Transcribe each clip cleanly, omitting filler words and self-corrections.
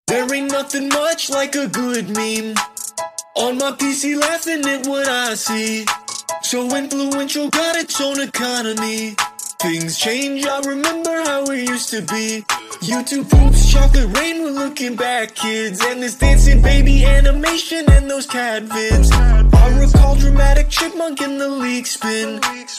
There ain't nothing much like a good meme. On my PC laughing at what I see. So influential, got its own economy. Things change, I remember how it used to be. YouTube poops, chocolate rain, we're looking back, kids. And this dancing baby animation and those cat vids. I recall dramatic chipmunk in the leak spin.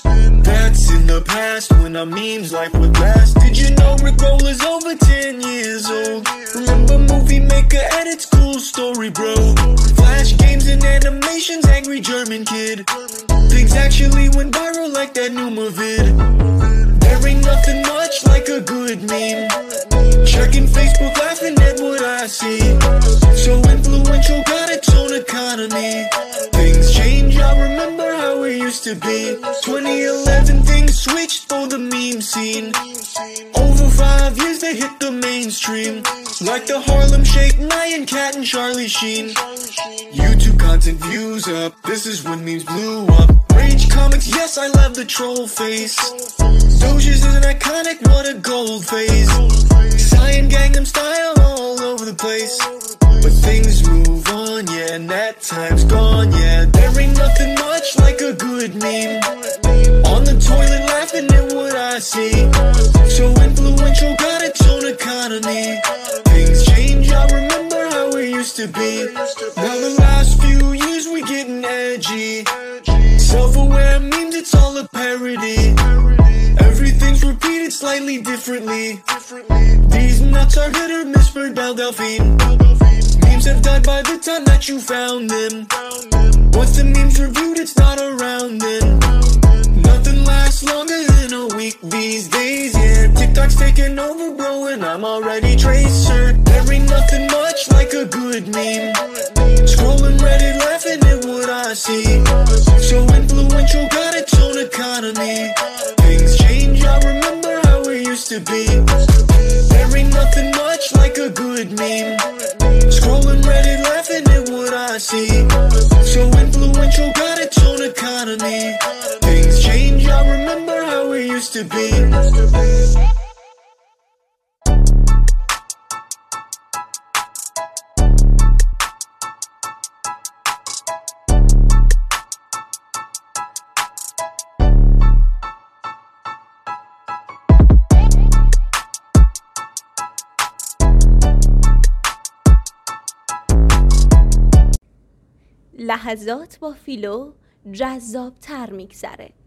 That's in the past, when our memes life would last. Did you know Rick Roll is over 10 years old? Remember Movie Maker and its cool story, bro. Flash games and animations, angry German kid. Things actually went viral like that Numa vid. There ain't nothing much like a good meme. Checking Facebook, laughing at what I see. So influential, got its own economy. Things change, I remember how it used to be. 2011, things switched for the meme scene. Over 5 years, they hit the mainstream. Like the Harlem Shake, Nyan Cat and Charlie Sheen. YouTube content views up, this is when memes blew up. Rage comics, yes, I love the troll face. Doges is an iconic, what a gold phase. Cyan Gangnam Style all over the place. But things move on, yeah, and that time's gone, yeah. There ain't nothing much like a good meme. On the toilet laughing at what I see. So influential, got its own economy. Things change, I remember how it used to be. Now the last few years we getting edgy. Self-aware memes, it's all a parody. Everything's repeated slightly differently. These nuts are hit or miss for Belle Delphine. Memes have died by the time that you found them. Once the meme's reviewed, it's not around then. Nothing lasts longer than a week these days, yeah. TikTok's taking over, bro, and I'm already Tracer. There ain't nothing much like a good meme. Scrolling Reddit, laughing at what I see. So influential, got its own economy. Things change, I remember how it used to be. There ain't nothing much like a good meme. Scrolling Reddit, laughing at what I see. So influential, got its own economy. Things change, I remember how it used to be. لحظات با فیلو جذاب تر میگذره.